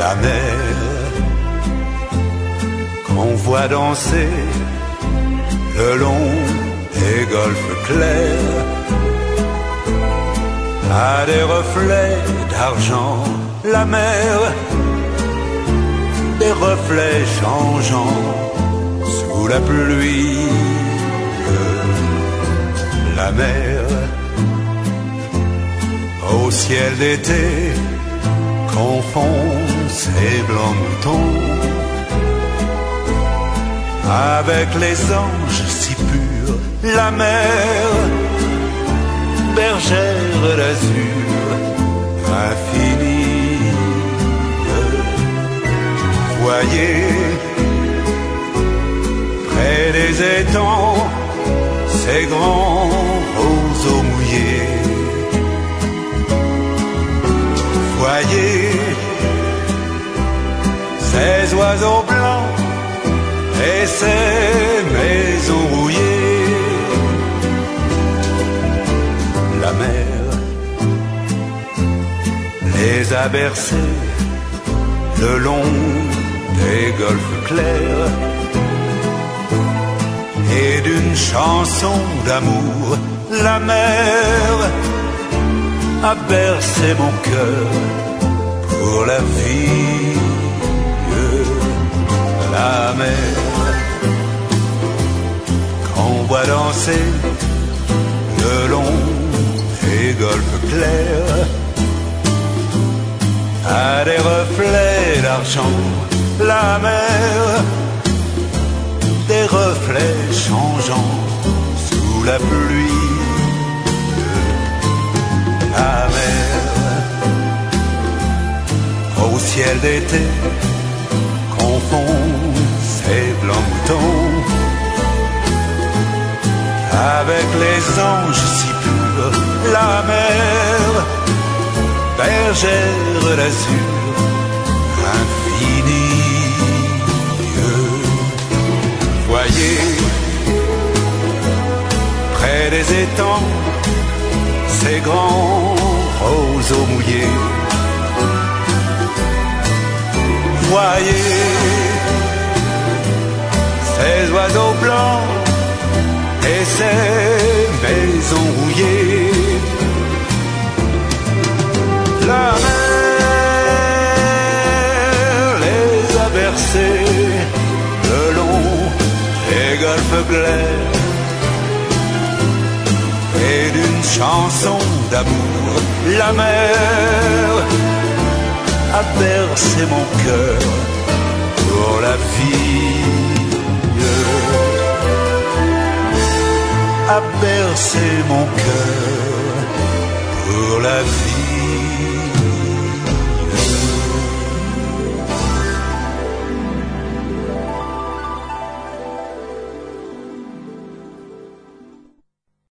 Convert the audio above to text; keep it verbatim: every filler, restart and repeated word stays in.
la mer qu'on voit danser le long des golfes clairs a des reflets d'argent, la mer, des reflets changeants sous la pluie. La mer au ciel d'été confond ses blancs moutons avec les anges si purs. La mer, bergère d'azur infinie, voyez près des étangs ces grands roseaux mouillés. Voyez ces oiseaux blancs et ces maisons rouillées. La mer les a bercés le long des golfes clairs et d'une chanson d'amour. La mer a bercé mon cœur pour la vie. La mer qu'on voit danser le long des golfes clairs a des reflets d'argent. La mer, des reflets changeants sous la pluie. La mer au ciel d'été confond ses blancs moutons avec les anges si purs. La mer, bergère d'azur infinie. Voyez près des étangs ces grands roseaux mouillés. Voyez ces oiseaux blancs et ces maisons rouillées. La mer les a bercés le long des golfes clairs et d'une chanson d'amour. La mer a bercé mon cœur pour la vie, a bercé mon cœur pour la vie.